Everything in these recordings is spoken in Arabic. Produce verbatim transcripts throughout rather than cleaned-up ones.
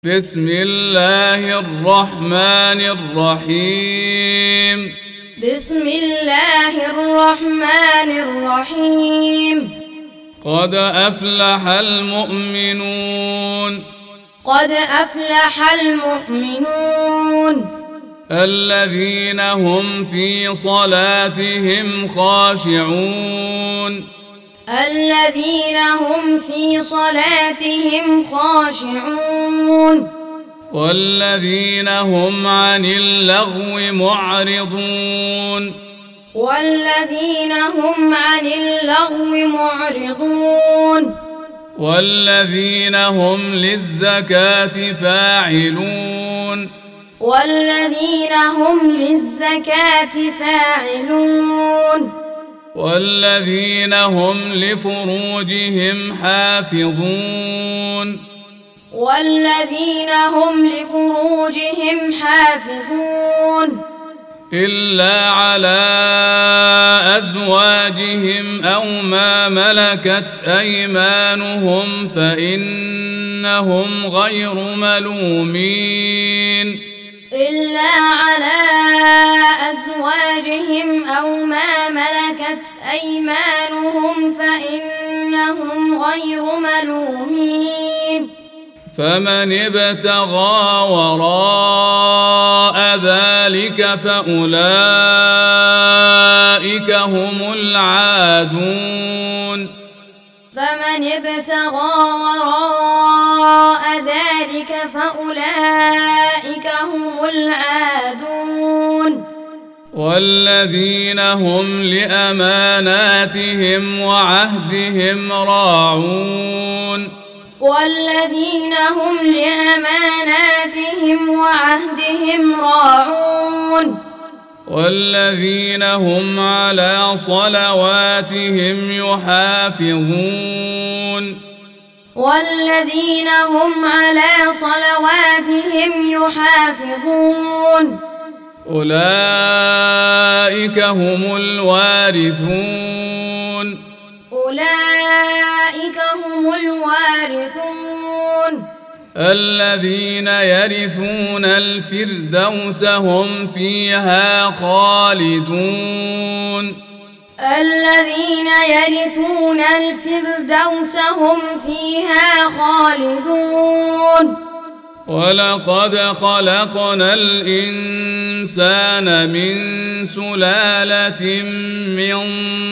بسم الله الرحمن الرحيم بسم الله الرحمن الرحيم قد أفلح المؤمنون قد أفلح المؤمنون الذين هم في صلاتهم خاشعون الذين هم في صلاتهم خاشعون والذين هم عن اللغو معرضون والذين هم عن اللغو معرضون والذين هم للزكاة فاعلون والذين هم للزكاة فاعلون والذين هم لفروجهم حافظون والذين هم لفروجهم حافظون إلا على أزواجهم أو ما ملكت أيمانهم فإنهم غير ملومين إلا على أزواجهم أو ما ملكت أيمانهم فإنهم غير ملومين فمن ابتغى وراء ذلك فأولئك هم العادون فمن ابتغى وراء ذلك فأولئك هم العادون والذين هم لأماناتهم وعهدهم راعون والذين هم لأماناتهم وعهدهم راعون والذين هم على صلواتهم يحافظون والذين هم على صلواتهم يحافظون أولئك هم الوارثون أولئك هم الوارثون الذين يرثون الفردوس هم فيها خالدون الذين يرثون الفردوس هم فيها خالدون ولقد خلقنا الإنسان من سلالة من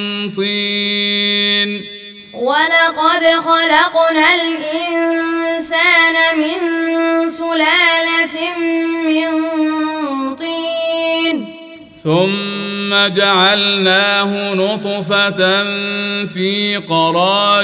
طين ولقد خلقنا الإنسان من سلالة من طين ثم جعلناه نطفة في قرار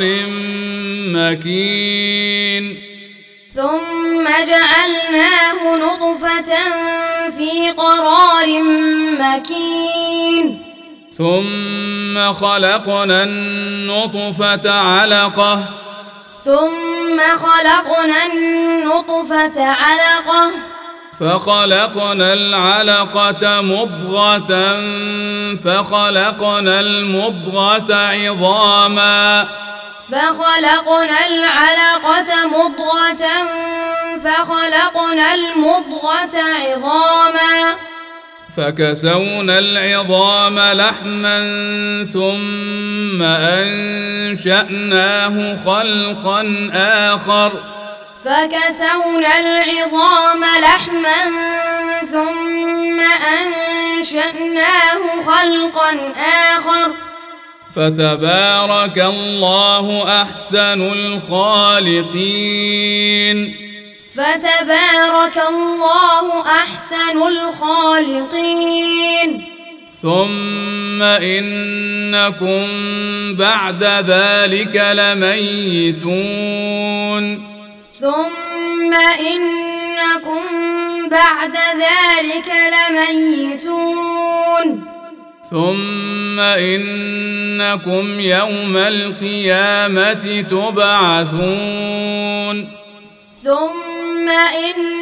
مكين ثم جعلناه نطفة في قرار مكين ثم خلقنا النطفة علقة ثم خلقنا النطفة علقة فخلقنا العلقة مضغة فخلقنا المضغة عظاما فخلقنا العلقة مضغة فخلقنا المضغة عظاما فكسونا العظام لحما ثم أنشأناه خلقا آخر فكسونا العظام لحما ثم أنشأناه خلقا آخر فتبارك الله أحسن الخالقين فتبارك الله أحسن الخالقين ثم إنكم بعد ذلك لميتون ثم إنكم بعد ذلك لميتون ثم إنكم يوم القيامة تبعثون ثم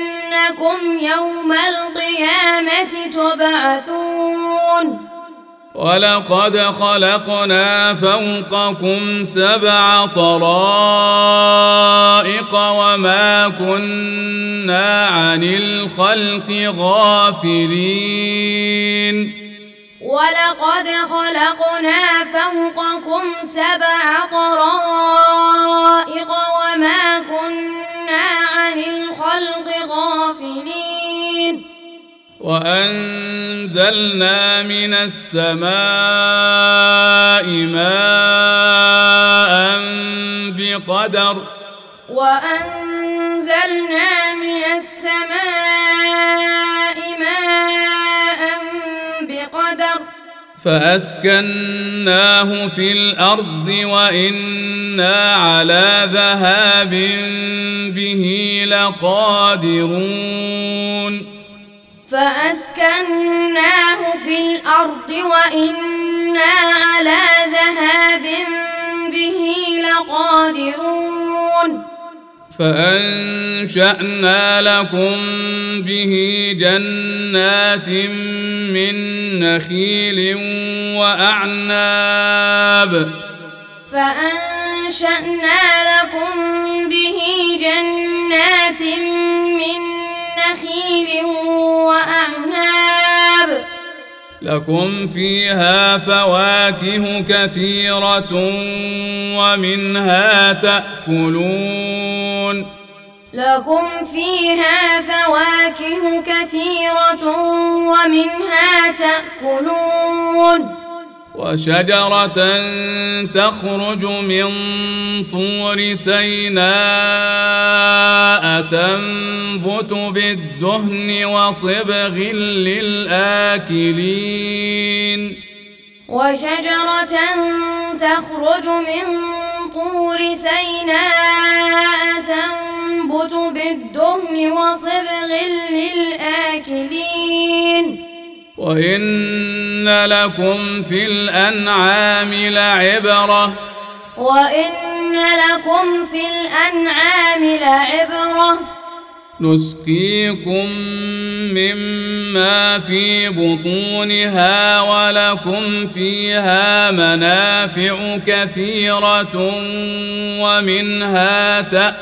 إنكم يوم القيامة تبعثون ولقد خلقنا فوقكم سبع طرائق وما كنا عن الخلق غافلين ولقد خلقنا فوقكم سبع طرائق وما كنا عن الخلق غافلين وأنزلنا من السماء ماء بقدر وأنزلنا من السماء ماء بقدر فأسكناه في الأرض وإنا على ذهاب به لقادرون فأسكناه في الأرض وإنا على ذهاب به لقادرون فأنشأنا لكم به جنات من نخيل وأعناب فأنشأنا لكم به جنات من نخيل وأعناب لكم فيها فواكه كثيرة ومنها تأكلون لكم فيها فواكه كثيرة ومنها تأكلون وشجرة تخرج من طور سيناء تنبت بالدهن وصبغ للآكلين وشجرة تخرج من طور سيناء تنبت بالدهن وصبغ للآكلين وإن لكم في الأنعام لعبرة وإن لكم في الأنعام لعبرة نسقيكم مما في بطونها ولكم فيها منافع كثيرة ومنها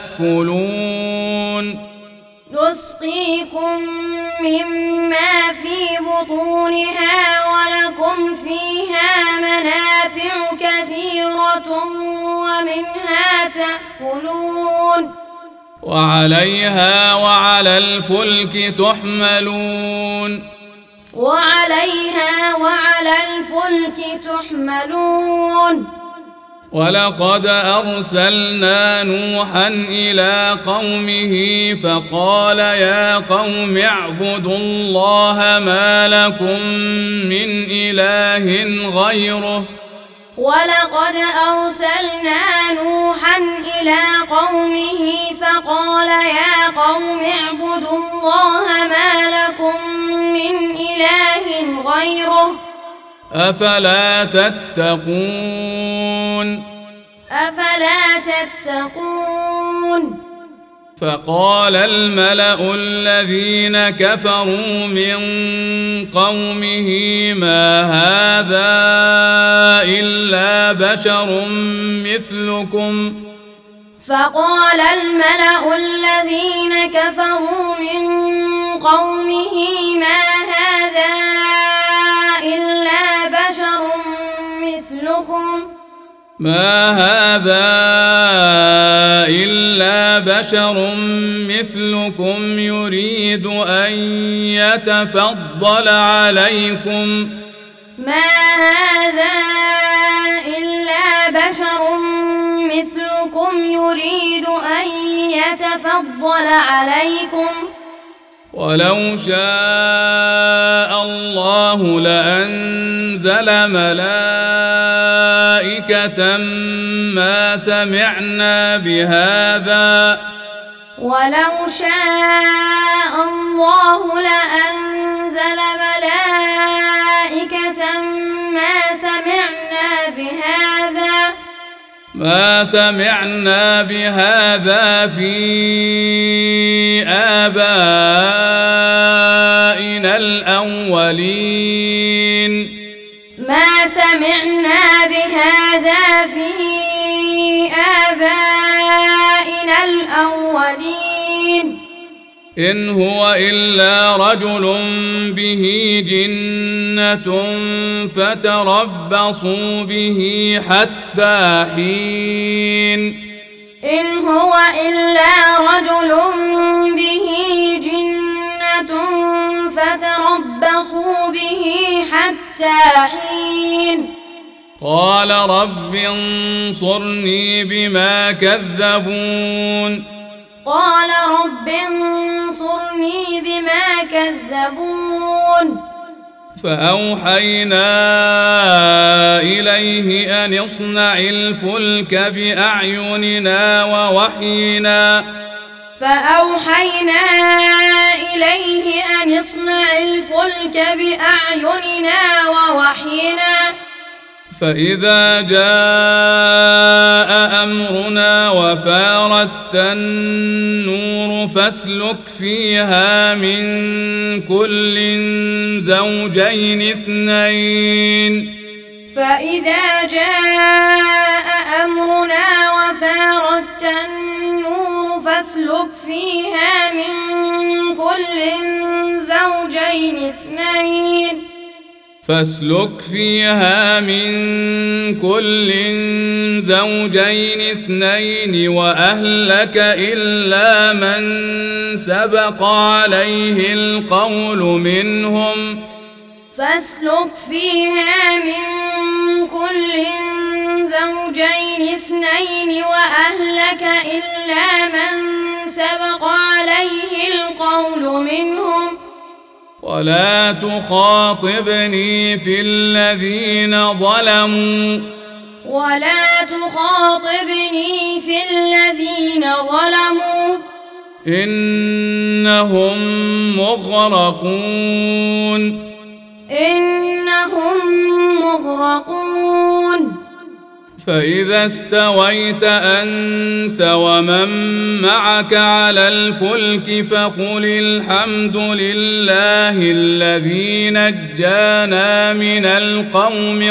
تأكلون نسقيكم مما في بطونها ولكم فيها منافع كثيرة ومنها تأكلون وعليها وعلى الفلك تحملون وعليها وعلى الفلك تحملون ولقد أرسلنا نوحا إلى قومه فقال يا قوم اعبدوا الله ما لكم من إله غيره ولقد أرسلنا نوحا إلى قومه فقال يا قوم اعبدوا الله ما لكم من إله غيره أفلا تتقون أفلا تتقون فقال الملأ الذين كفروا من قومه ما هذا إلا بشر مثلكم فقال الملأ الذين كفروا من قومه ما هذا إلا بشر مثلكم ما هذا إلا بشر مثلكم يريد أن يتفضل عليكم ما هذا إلا بشر مثلكم يريد أن يتفضل عليكم ولو شاء الله لأنزل ملائكة ما سمعنا بهذا ولو شاء الله لأنزل ملائكة ما سمعنا بهذا ما سمعنا بهذا في آبائنا الأولين ما سمعنا بهذا في آبائنا الأولين إن هو إلا رجل به جنة فتربصوا به حتى حين إن هو إلا رجل به جنة فتربصوا به حتى حين قال رب انصرني بما كذبون قال رب انصرني بما كذبون فأوحينا إليه أن اصنع الفلك بأعيننا ووحينا فأوحينا إليه أن اصنع الفلك بأعيننا ووحينا فإذا جاء أمرنا وفارت النور فاسلك فيها من كل زوجين اثنين فإذا جاء أمرنا وفارت النور فاسلك فيها من كل زوجين اثنين فاسلك فيها من كل زوجين اثنين وأهلك إلا من سبق عليه القول منهم فاسلك فيها من كل زوجين اثنين وأهلك إلا من سبق عليه القول منهم ولا تخاطبني في الذين ظلموا ولا تخاطبني في الذين ظلموا إنهم مغرقون إنهم مغرقون فإذا استويت أنت ومن معك على الفلك فقل الحمد لله الذي نجانا من القوم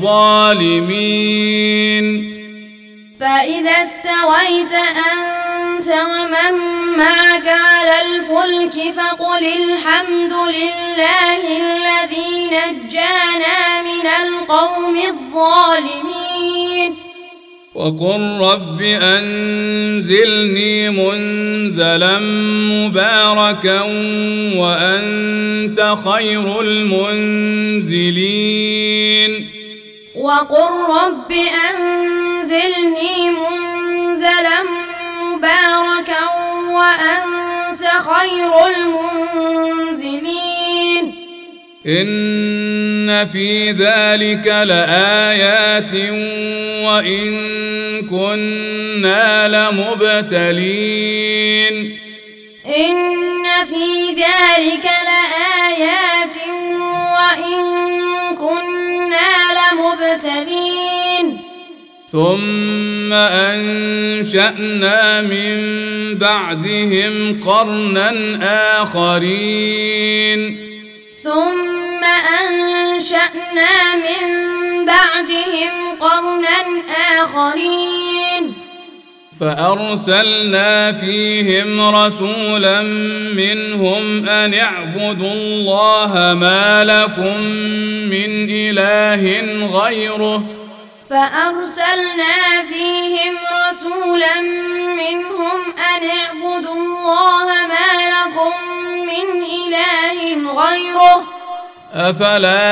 الظالمين فإذا استويت أنت ومن معك على الفلك فقل الحمد لله الذي نجانا من القوم الظالمين وقل رب أنزلني منزلا مباركا وأنت خير المنزلين وقل رب أنزلني منزلا مباركا وأنت خير المنزلين إن في ذلك لآيات وإن كنا لمبتلين إن في ذلك لآيات وإن كنا لمبتلين ثم أنشأنا من بعدهم قرنا آخرين ثم أنشأنا من بعدهم قرنا آخرين فأرسلنا فيهم رسولا منهم أن اعبدوا الله ما لكم من إله غيره فأرسلنا فيهم رسولا منهم أن اعبدوا الله ما لكم من إله غيره أفلا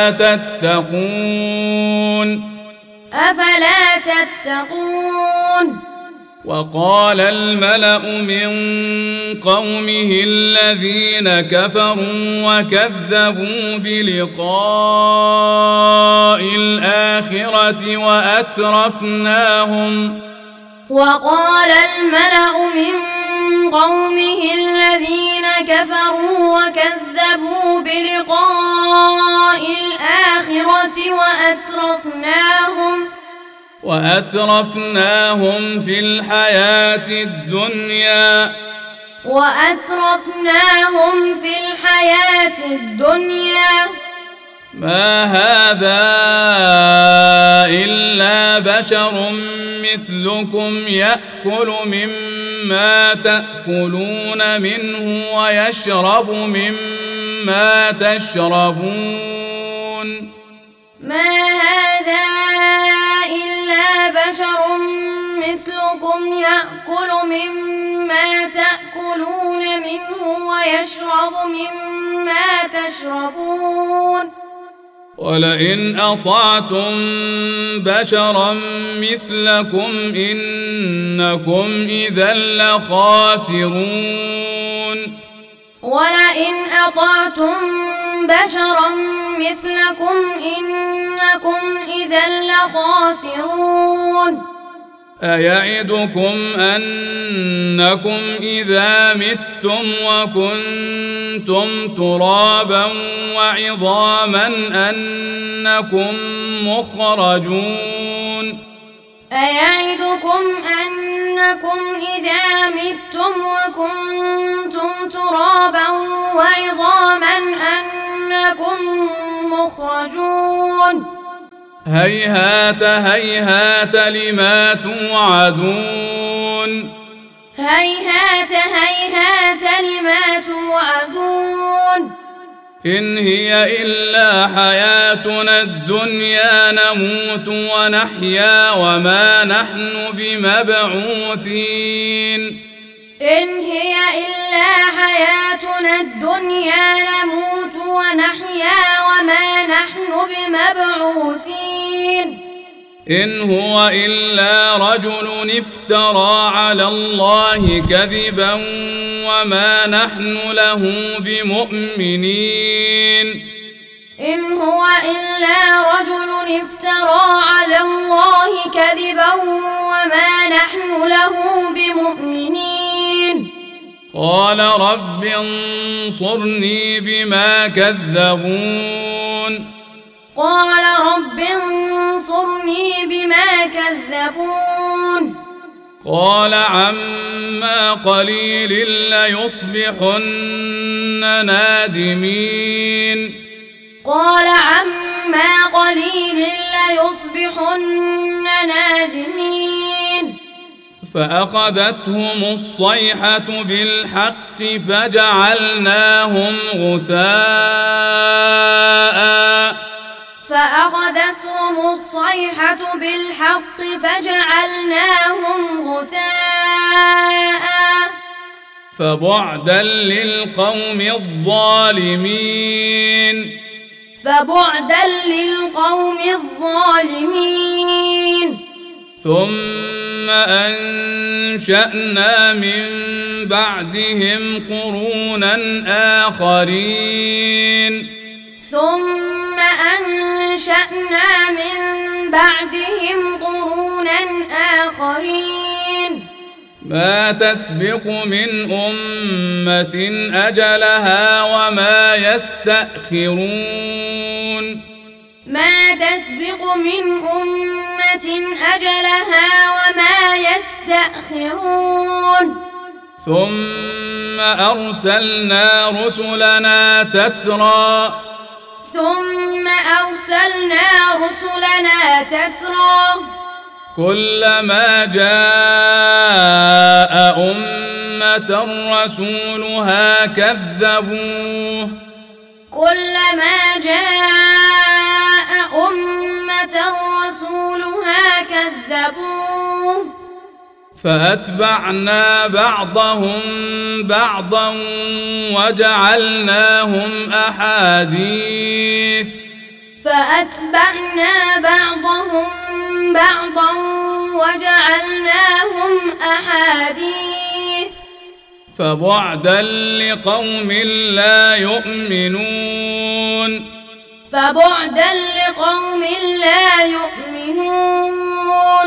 تتقون أفلا تتقون وقال الملأ من قومه الذين كفروا وكذبوا بلقاء الآخرة وأترفناهم وقال الملأ من قومه الذين كفروا وكذبوا بلقاء الآخرة وأترفناهم وأترفناهم في الحياة الدنيا وأترفناهم في الحياة الدنيا ما هذا إلا بشر مثلكم يأكل مما تأكلون منه ويشرب مما تشربون ما هذا إلا بشر مثلكم يأكل مما تأكلون منه ويشرب مما تشربون ولئن أطعتم بشرا مثلكم إنكم إذا لخاسرون ولئن أطعتم بشرا مثلكم إنكم إذا لخاسرون أيعدكم أنكم إذا متم وكنتم ترابا وعظاما أنكم مخرجون أيعدكم أنكم إذا متم وكنتم ترابا وعظاما أنكم مخرجون هيهات هيهات لما توعدون هيهات هيهات لما توعدون إن هي إلا حياتنا الدنيا نموت ونحيا وما نحن بمبعوثين إن هي إلا حياتنا الدنيا نموت ونحيا وما نحن بمبعوثين إن هو إلا رجل افترى على الله كذبا وما نحن له بمؤمنين إن هو إلا رجل افترى على الله كذبا وما نحن له بمؤمنين قال رب انصرني بما كذبون قال رب انصرني بما كذبون قال عما قليل ليصبحن نادمين قال عما قليل ليصبحن نادمين فأخذتهم الصيحة بالحق فجعلناهم غثاء فأخذتهم الصيحة بالحق فجعلناهم غثاء فبعدا للقوم الظالمين فبعدا للقوم الظالمين ثم أنشأنا من بعدهم قرونا آخرين ثم أنشأنا من بعدهم قرونا آخرين ما تسبق من أمة أجلها وما يستأخرون ما تسبق من أمة أجلها وما يستأخرون ثم أرسلنا رسلنا تترى ثم أرسلنا رسلنا تترى كلما جاء أمة رسولها كذبوه كلما جاء أمة رسولها كذبوه فأتبعنا بعضهم بعضا وجعلناهم أحاديث فأتبعنا بعضهم بعضا وجعلناهم أحاديث فبعدا لقوم لا يؤمنون فبعدا لقوم لا يؤمنون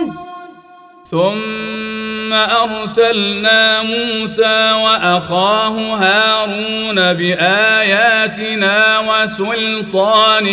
ثم أرسلنا موسى وأخاه هارون بآياتنا وسلطان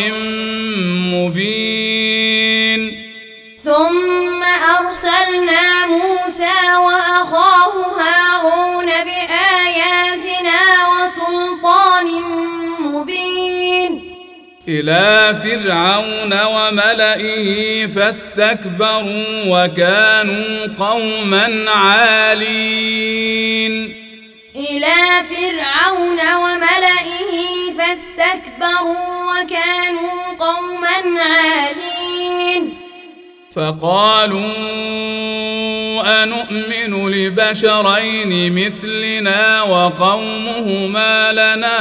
مبين ثم أرسلنا موسى وأخاه هارون بآياتنا وسلطان مبين إلى فرعون وملئه فاستكبروا وكانوا قوما عالين إلى فرعون وملئه فاستكبروا وكانوا قوما عالين فقالوا أنؤمن لبشرين مثلنا وقومهما لنا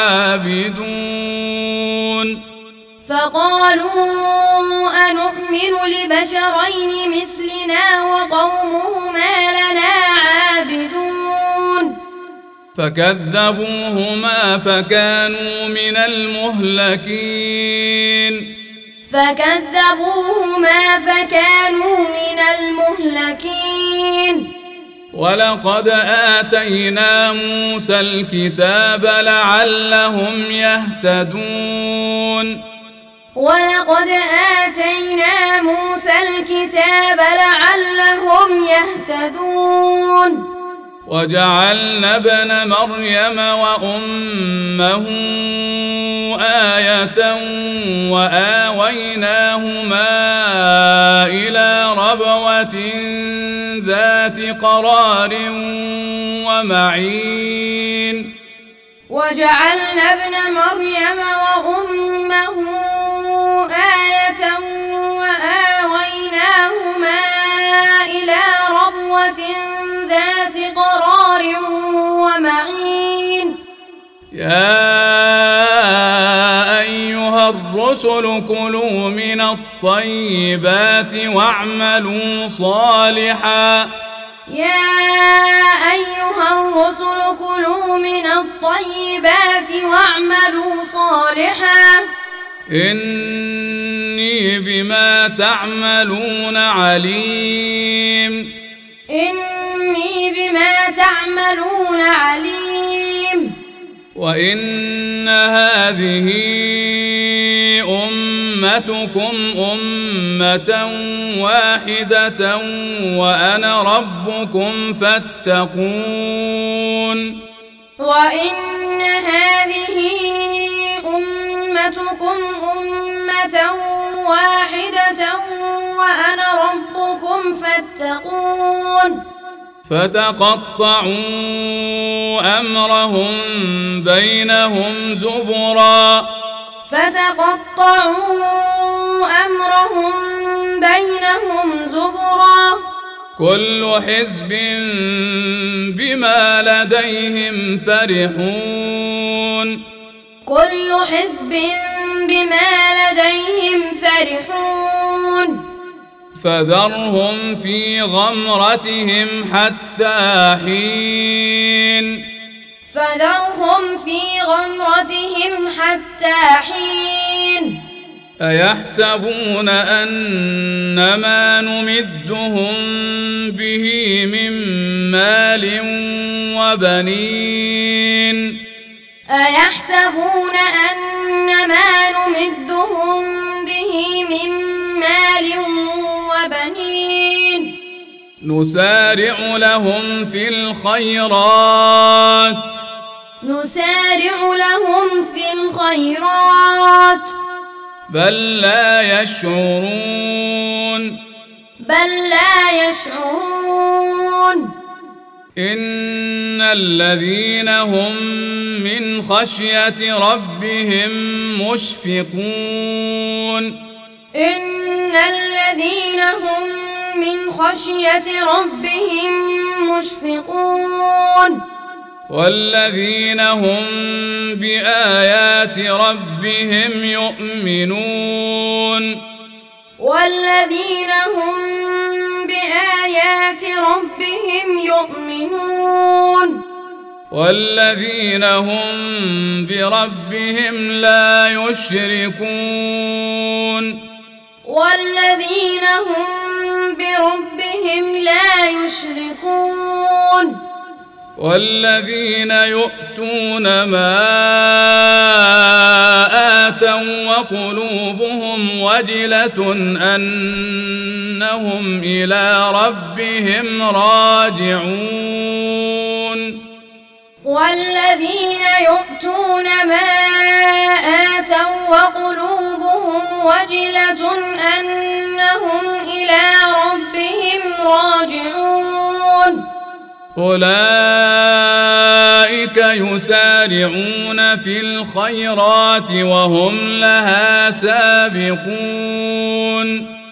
عابدون فقالوا أنؤمن لبشرين مثلنا وقومهما لنا عابدون فكذبوهما فكانوا من المهلكين فكذبوهما فكانوا من المهلكين ولقد آتينا موسى الكتاب لعلهم يهتدون ولقد آتينا موسى الكتاب لعلهم يهتدون وجعلنا ابن مريم وأمه آية وآويناهما إلى ربوة ذات قرار ومعين وجعلنا ابن مريم وأمه آية وآويناهما إلى ربوة ذات قرار ومعين يا أيها الرسل كلوا من الطيبات واعملوا صالحا يا أيها الرسل كلوا من الطيبات واعملوا صالحا إني بما تعملون عليم إني بما تعملون عليم وإن هذه أمتكم أمة واحدة وأنا ربكم فاتقون وإن هذه أمتكم أمة واحدة وأنا ربكم فاتقون فتقطعوا أمرهم بينهم زبرا فتقطعوا أمرهم بينهم زبرا كل حزب بما لديهم فرحون كل حزب بما لديهم فرحون فذرهم في غمرتهم حتى حين فذرهم في غمرتهم حتى حين أيحسبون أن ما نمدهم به من مال وبنين أيحسبون أن ما نمدهم به من مال وبنين نسارع لهم في الخيرات نسارع لهم في الخيرات بل لا يشعرون بل لا يشعرون إن الذين هم من خشية ربهم مشفقون إن الذين هم من خشية ربهم مشفقون والذين هم بآيات ربهم يؤمنون والذين هم بآيات ربهم يؤمنون والذين هم بربهم لا يشركون والذين هم بربهم لا يشركون والذين يؤتون ما آتوا وقلوبهم وجلة أنهم إلى ربهم راجعون والذين يؤتون ما آتوا وقلوبهم وجلة أنهم إلى ربهم راجعون أولئك يسارعون في الخيرات وهم لها سابقون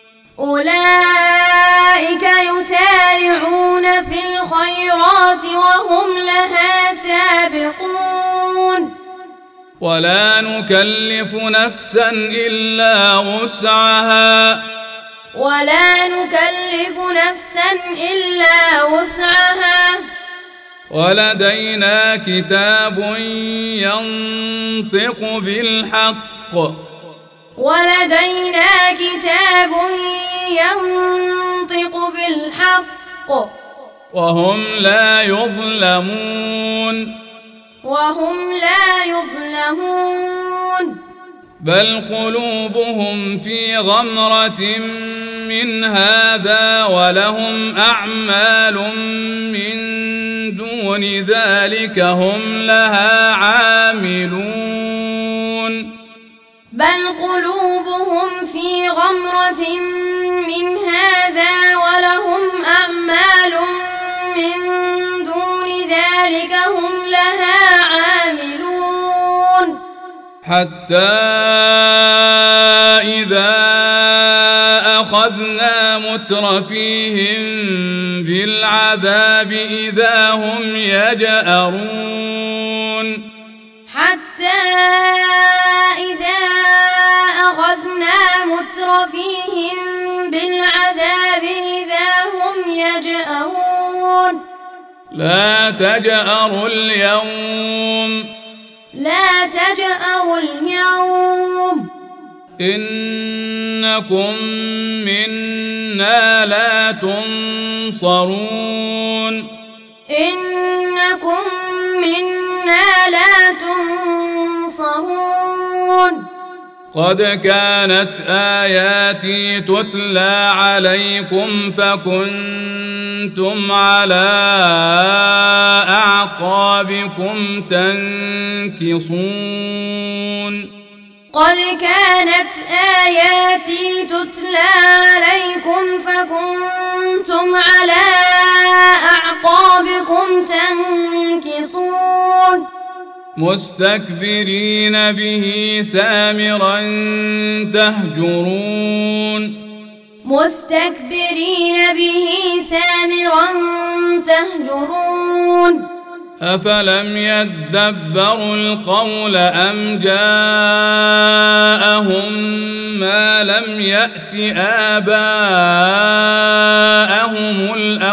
أولئك يسارعون في الخيرات وهم لها سابقون ولا نكلف نفسا إلا وسعها ولا نكلف نفسا إلا وسعها ولدينا كتاب ينطق بالحق ولدينا كتاب ينطق بالحق وهم لا يظلمون وهم لا يظلمون بل قلوبهم في غمرة من هذا ولهم أعمال من دون ذلك هم لها عاملون بل قلوبهم في غمرة من هذا ولهم أعمال من دون ذلك هم لها عاملون حتى إذا أخذنا مترفيهم بالعذاب إذا هم يجأرون حتى إذا أخذنا مترفيهم بالعذاب إذا هم يجأرون لا تجأروا اليوم لا تجأروا اليوم إنكم منا لا تنصرون إنكم منا لا تنصرون قد كانت آياتي تتلى عليكم فكنتم على أعقابكم تنكصون قد كانت آياتي تتلى عليكم فكنتم على أعقابكم تنكصون مستكبرين به سامرا تهجرون مستكبرين به سامرا تهجرون أفلم يدبروا القول أم جاءهم ما لم يأت آباءهم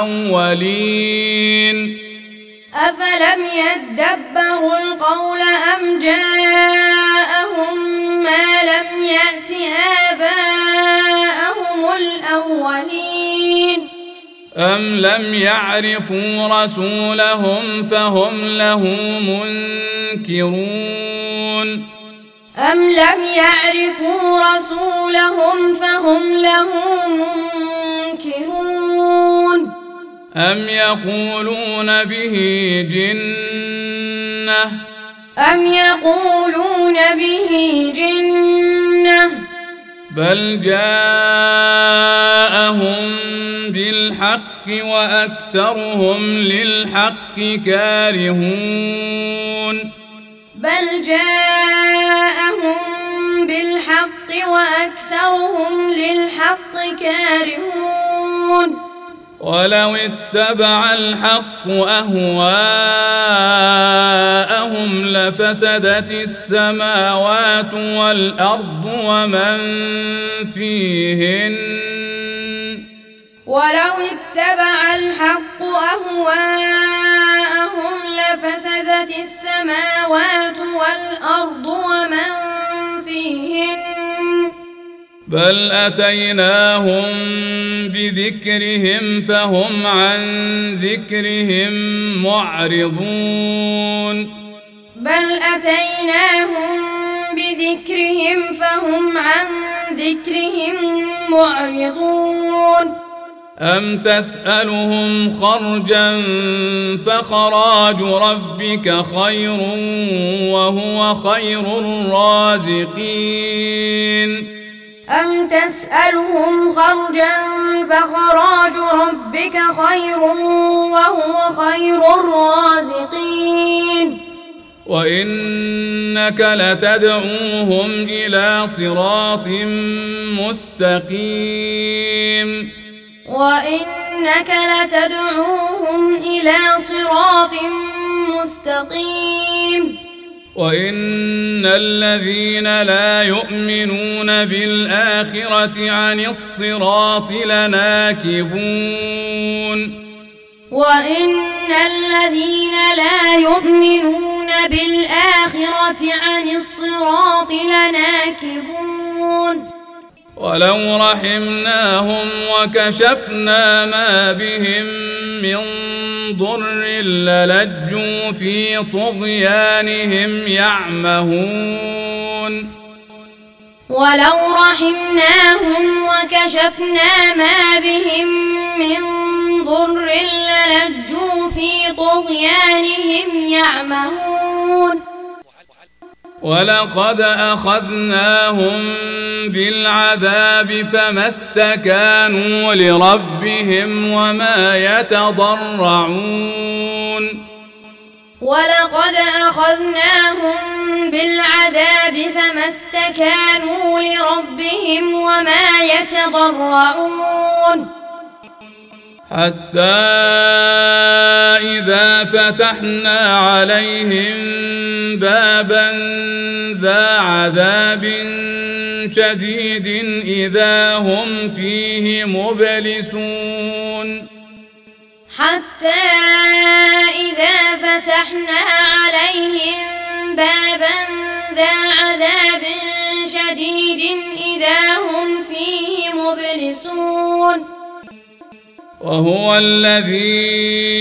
الأولين أفلم يدبروا القول أم جاءهم ما لم يأت آباءهم الأولين أم لم يعرفوا رسولهم فهم له منكرون أم لم يعرفوا رسولهم فهم له منكرون أم يقولون به جنة أم يقولون به جنة بل جاءهم بالحق وأكثرهم للحق كارهون بل جاءهم بالحق وأكثرهم للحق كارهون ولو اتبع الحق أهواءهم لفسدت السماوات والأرض ومن فيهن ولو اتبع الحق أهواءهم لفسدت السماوات والأرض ومن فيهن بل أتيناهم بذكرهم فهم عن ذكرهم معرضون بل أتيناهم بذكرهم فهم عن ذكرهم معرضون أم تسألهم خرجا فخراج ربك خير وهو خير الرازقين أم تسألهم خرجا فخراج ربك خير وهو خير الرازقين وإنك لتدعوهم إلى صراط مستقيم وإنك لتدعوهم إلى صراط مستقيم وإن الذين لا يؤمنون بالآخرة عن الصراط لناكبون وإن الذين لا يؤمنون بالآخرة عن الصراط لناكبون ولو رحمناهم وكشفنا ما بهم من ضر للجوا في طغيانهم يعمهون ولو رحمناهم وكشفنا ما بهم من ضر للجوا في طغيانهم يعمهون ولقد أخذناهم بالعذاب فما استكانوا لربهم وما يتضرعون ولقد أخذناهم بالعذاب فما استكانوا لربهم وما يتضرعون حتى إذا فتحنا عليهم بابا ذا عذاب شديد إذا هم فيه مبلسون حتى إذا فتحنا عليهم بابا ذا عذاب شديد إذا هم فيه مبلسون وهو الذي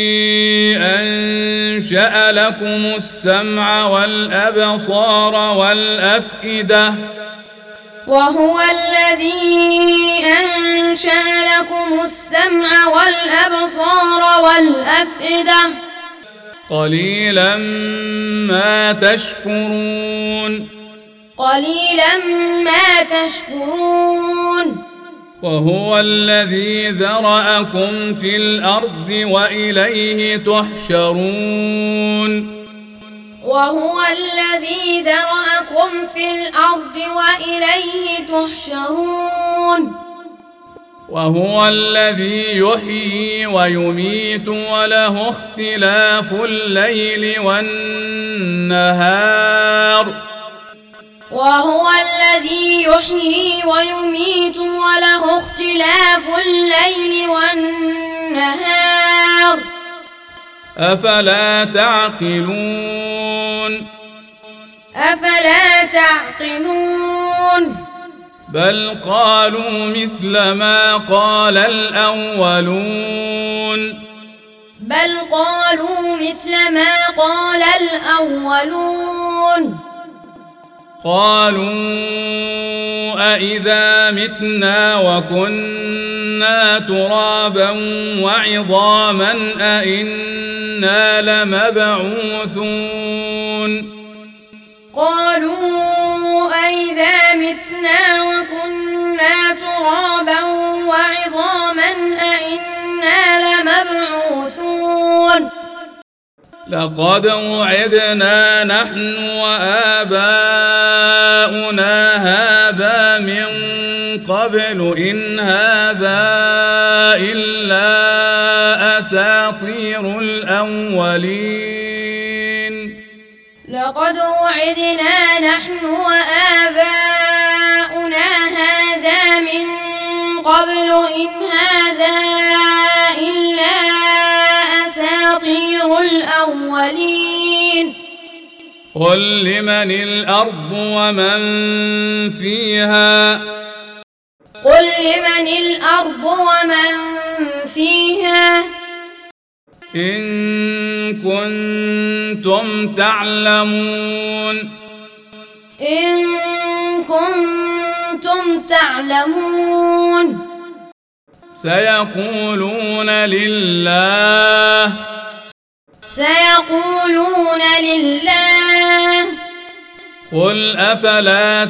أنشأ لكم السمع والأبصار والأفئدة وهو الذي أنشأ لكم السمع والأبصار والأفئدة قليلا ما تشكرون قليلا ما تشكرون وهو الذي ذرأكم في الأرض وإليه تحشرون وهو الذي ذرأكم في الأرض وإليه تحشرون وهو الذي يحيي ويميت وله اختلاف الليل والنهار وهو الذي يحيي ويميت وله اختلاف الليل والنهار أفلا تعقلون أفلا تعقلون بل قالوا مثل ما قال الأولون بل قالوا مثل ما قال الأولون قالوا أإذا متنا وكنا ترابا وعظاما أإنا لمبعوثون قالوا أإذا متنا وكنا ترابا وعظاما أإنا لمبعوثون لقد وعدنا نحن وآباؤنا هذا من قبل إن هذا إلا أساطير الأولين لقد وعدنا نحن وآباؤنا هذا من قبل إن هذا إلا أساطير الأولين قل لمن الأرض ومن فيها قل لمن الأرض ومن فيها إن كنتم تعلمون إن كنتم تعلمون سيقولون لله سيقولون لله قل أفلا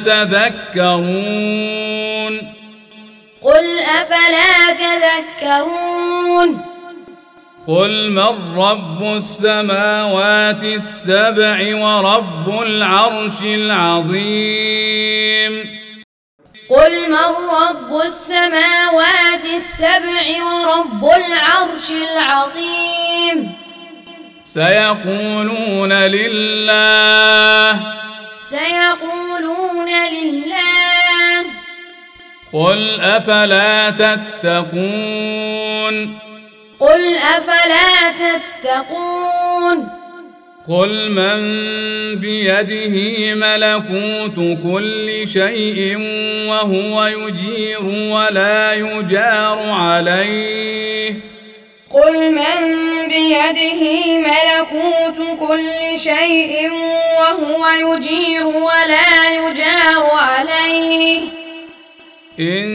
تذكرون قل أفلا تذكرون قل من رب السماوات السبع ورب العرش العظيم قل من رب السماوات السبع ورب العرش العظيم سيقولون لله سيقولون لله قل أفلا تتقون قل أفلا تتقون قل من بيده ملكوت كل شيء وهو يجير ولا يجار عليه قل من بيده ملكوت كل شيء وهو يجير ولا يجار عليه إن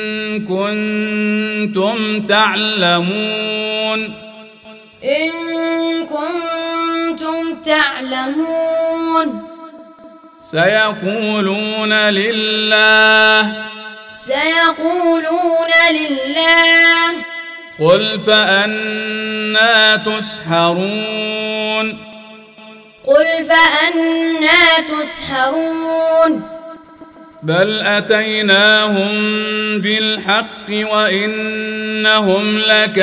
كنتم تعلمون إن كنتم تعلمون سيقولون لله سيقولون لله قل فأنى تسحرون قل فأنى تسحرون بل أتيناهم بالحق وإنهم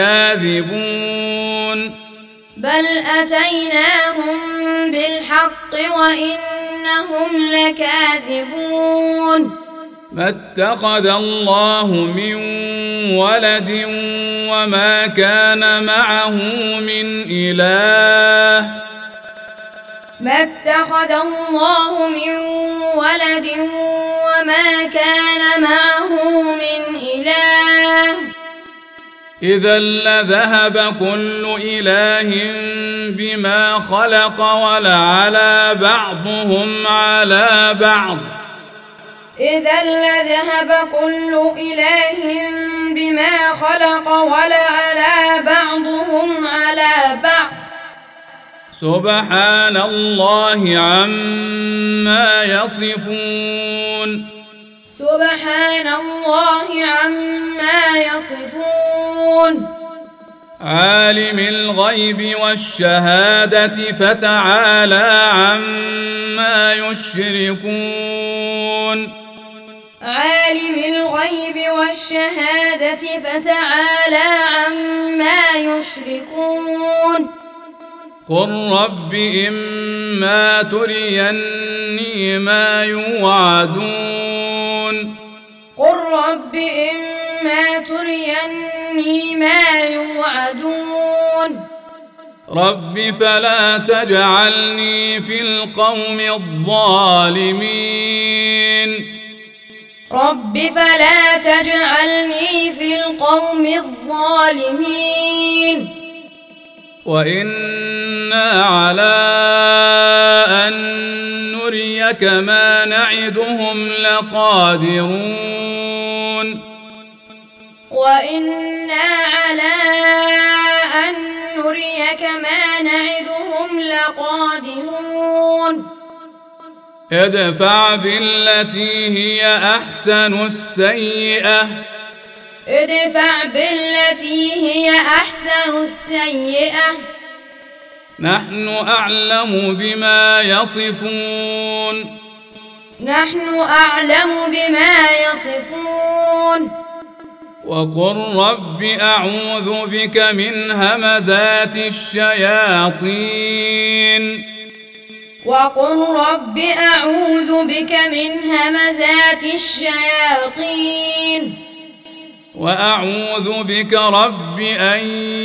لكاذبون بل أتيناهم بالحق وإنهم لكاذبون ما اتخذ الله من ولد وما كان معه من إله ما اتخذ الله من ولد وما كان معه من إله إذا لذهب كل إله بما خلق ولعلى بعضهم على بعض إذا لذهب كل إله بما خلق ولعلى بعضهم على بعض سبحان الله عما يصفون سبحان الله عما يصفون عالم الغيب والشهادة فتعالى عما يشركون عالم الغيب والشهادة فتعالى عما يشركون قل رب إما تريني ما يوعدون قل رب إما تريني ما يوعدون رب فلا تجعلني في القوم الظالمين رب فلا تجعلني في القوم الظالمين وإنا على أن نريك ما نعدهم لقادرون وإنا على أن نريك ما نعدهم لقادرون ادفع بالتي هي أحسن السيئة ادفع بالتي هي أحسن السيئة نحن أعلم بما يصفون نحن أعلم بما يصفون وقل رب أعوذ بك من همزات الشياطين وقل رب أعوذ بك من همزات الشياطين وأعوذ بك رب أن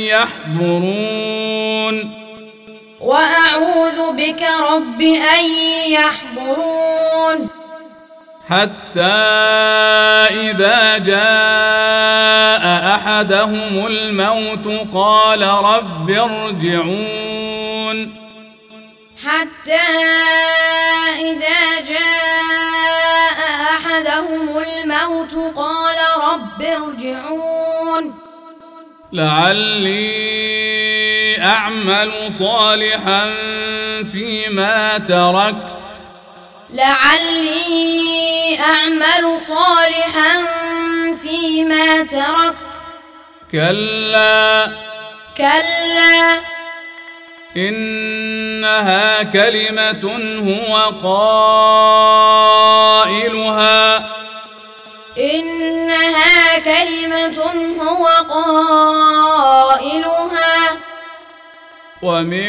يحضرون وأعوذ بك رب أن يحضرون حتى إذا جاء أحدهم الموت قال رب ارجعون حتى إذا جاء أحدهم الموت قال رب ارجعون لعلي أعمل صالحا فيما تركت لعلي أعمل صالحا فيما تركت كلا كلا إنها كلمة هو قائلها إنها كلمة هو قائلها ومن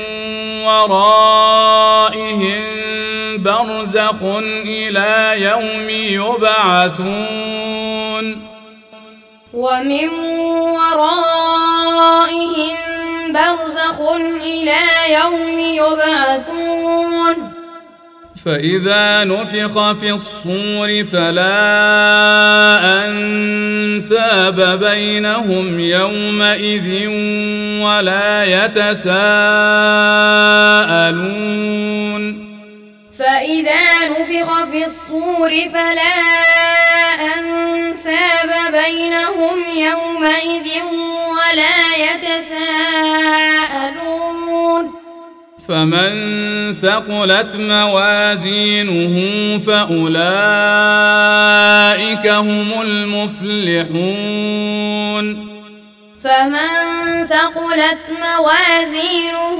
ورائهم برزخ إلى يوم يبعثون ومن ورائهم برزخ إلى يوم يبعثون فإذا نفخ في الصور فلا أنساب بينهم يومئذ ولا يتساءلون فإذا نفخ في الصور فلا أنساب بينهم يومئذ ولا يتساءلون فمن ثقلت موازينه فأولئك هم المفلحون فمن ثقلت موازينه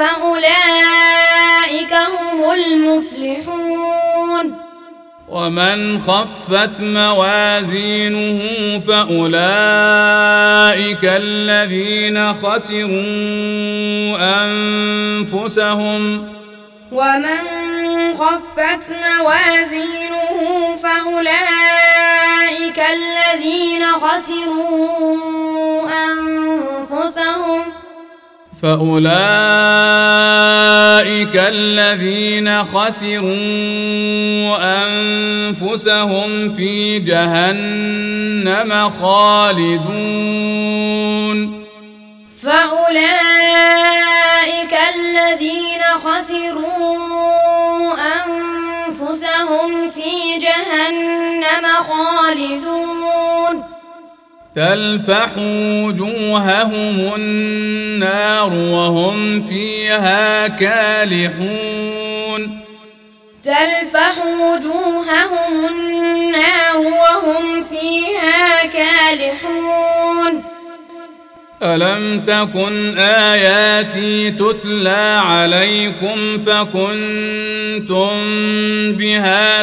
فأولئك هم المفلحون ومن خفت موازينه فأولئك الذين خسروا أنفسهم ومن خفت موازينه فأولئك الذين خسروا أنفسهم فأولئك الذين خسروا أنفسهم في جهنم خالدون فأولئك الذين خسروا أنفسهم في جهنم خالدون تلفح وجوههم النار وهم فيها كالحون تلفح وجوههم النار وهم فيها كالحون ألم تكن آياتي تتلى عليكم فكنتم بها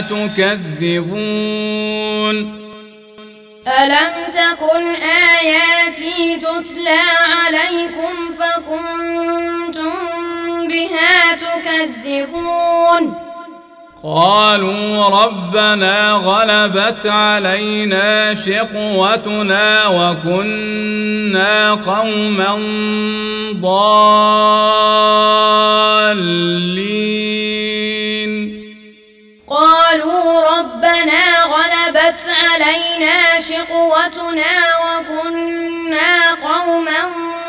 تكذبون ألم تكن آياتي تتلى عليكم فكنتم بها تكذبون قالوا ربنا غلبت علينا شقوتنا وكنا قوما ضالين قالوا ربنا غلبت علينا شقوتنا وكنا قوما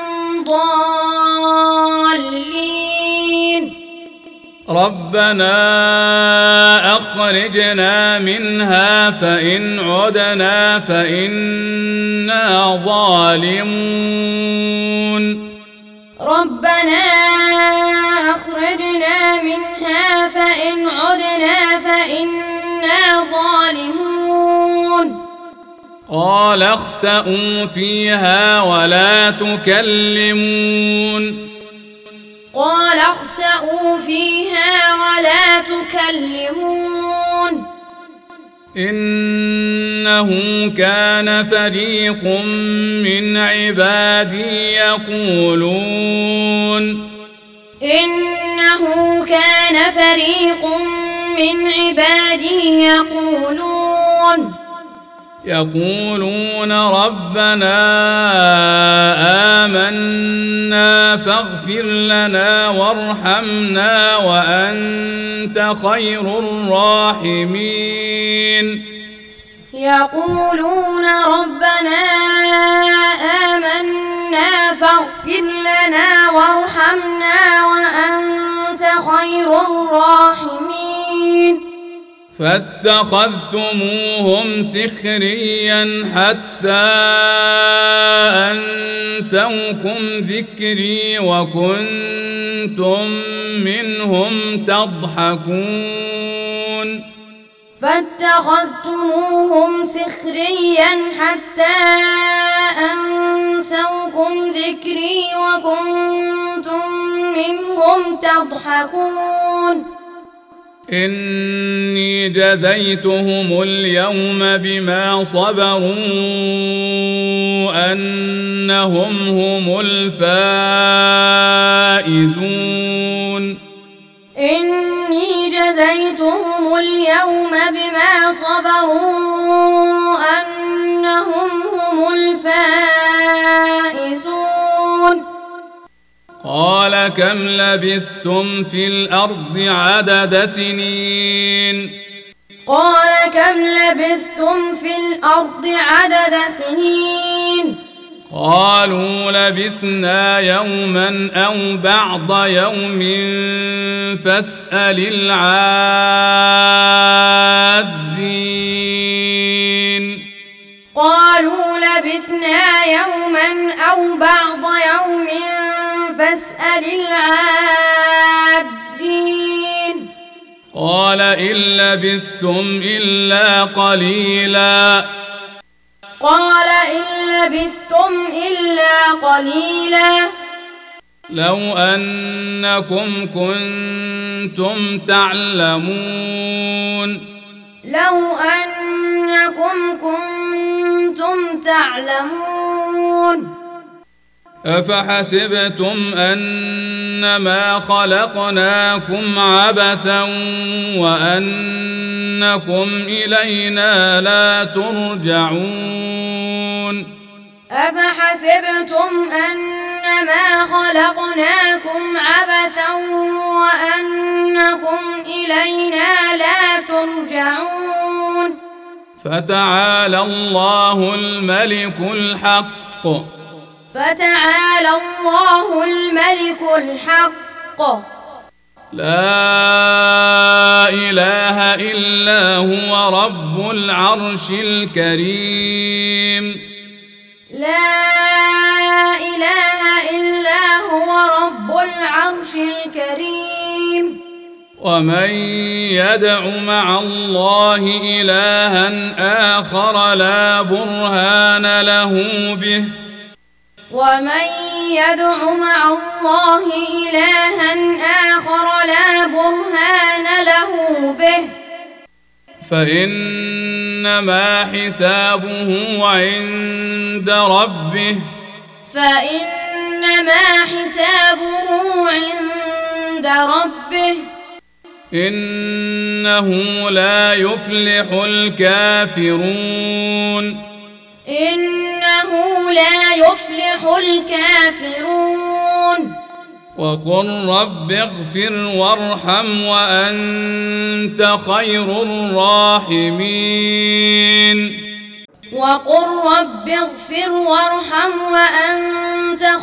ضالين ربنا أخرجنا منها فإن عدنا فإنا ظالمون ربنا أخرجنا منها فإن عدنا فإنا ظالمون قال اخسئوا فيها ولا تكلمون قال اخسئوا فيها ولا تكلمون إنه كان فريق من عبادي يقولون إنه كان فريق من عبادي يقولون يقولون ربنا آمنا فاغفر لنا وارحمنا وأنت خير الراحمين يقولون ربنا آمنا فاغفر لنا وارحمنا وأنت خير الراحمين فاتخذتموهم سخريا حتى أنسوكم ذكري وكنتم منهم تضحكون فاتخذتموهم سخريا حتى أنسوكم ذكري وكنتم منهم تضحكون إني جزيتهم اليوم بما صبروا أنهم هم الفائزون إني جزيتهم اليوم بما صبروا أنهم هم الفائزون قال كم لبثتم في الأرض عدد سنين قال كم لبثتم في الأرض عدد سنين قالوا لبثنا يوما أو بعض يوم فاسأل العادين قالوا لبثنا يوما أو بعض يوم فاسأل العادين قال إن لبثتم إلا قليلا قال إن لبثتم إلا قليلا لو أنكم كنتم تعلمون لو أنكم كنتم تعلمون أفحسبتم أنما خلقناكم عبثا وأنكم إلينا لا ترجعون أفحسبتم أنما خلقناكم عبثا وأنكم إلينا لا ترجعون فتعالى الله الملك الحق فتعالى الله الملك الحق لا إله إلا هو رب العرش الكريم لا إله إلا هو رب العرش الكريم ومن يدع مع الله إلها آخر لا برهان له به ومن يدع مع الله إلها آخر لا برهان له به فإنما حسابه عند ربه فإنما حسابه عند ربه إنه لا يفلح الكافرون إنه لا يفلح الكافرون وقل رب اغفر وارحم وأنت خير الراحمين وقل رب اغفر وارحم وأنت